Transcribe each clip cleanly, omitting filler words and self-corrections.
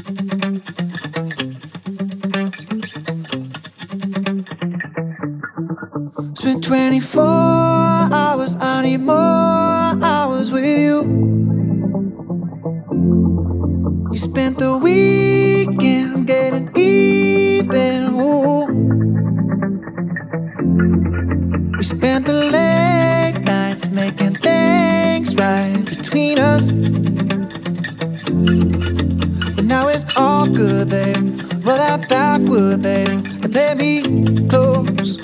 Spent 24 hours, I need more hours with you. You spent the weekend getting even. Ooh. We spent the late nights making things right between us. But now it's all good, babe. Roll that backward, babe, and play me close.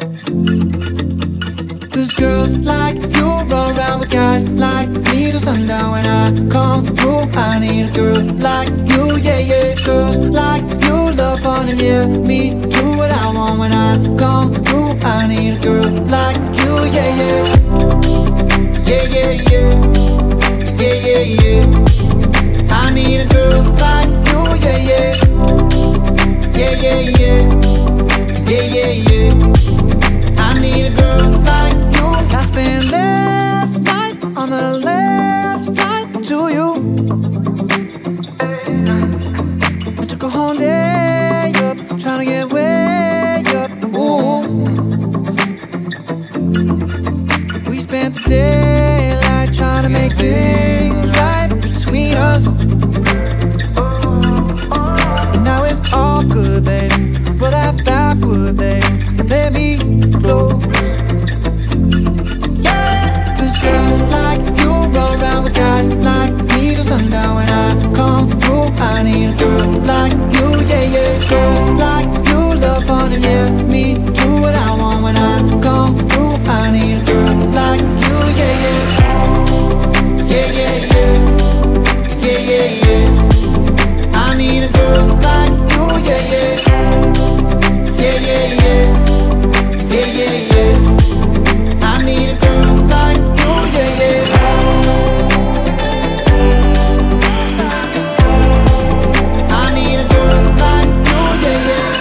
Cause girls like you run around with guys like me till sundown. When I come through, I need a girl like you, yeah, yeah. Girls like you love fun and yeah, me do what I want. When I come through, I need a girl like you, yeah, yeah. Yeah, yeah, yeah. Yeah, yeah, yeah. I need a girl like you, yeah, yeah. Yeah, yeah, yeah. Yeah, yeah, yeah. I need a girl like you. I spent last night on the last flight to you. I took a whole day up, trying to get way up. Ooh. We spent the daylight trying to make things right between us. And now it's all good, babe. Roll that backward, babe, and play me close. Yeah, cause girls like you roll around with guys like me till sundown. When I come through, I need a girl like you, yeah, yeah. Girls like you love fun and yeah, me do what I want. When I come through, I need a girl like you, yeah, yeah. Yeah, yeah, yeah. Yeah, yeah, yeah. I need a girl like you, yeah, yeah. Yeah, yeah, yeah. Yeah, yeah, yeah. I need a girl like you, yeah, yeah. I need a girl like you, yeah, yeah.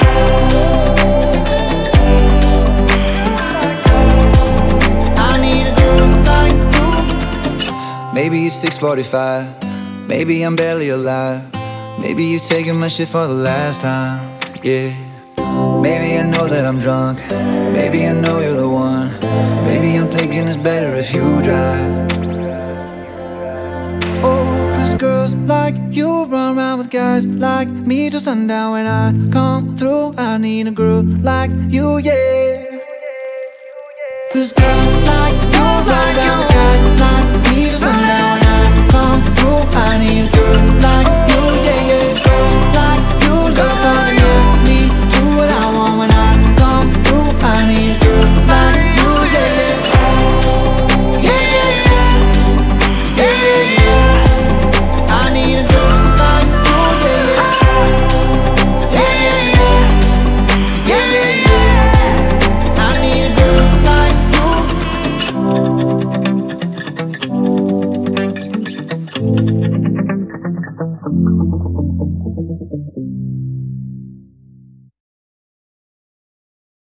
I need a girl like you. Maybe it's 6:45. Maybe I'm barely alive. Maybe you're taking my shit for the last time, yeah. Maybe I know that I'm drunk. Maybe I know you're the one. Maybe I'm thinking it's better if you drive. Oh, cause girls like you run around with guys like me till sundown. When I come through, I need a girl like you, yeah. Cause girls like you run around with guys like me till sundown. When I come through, I need a girl like you.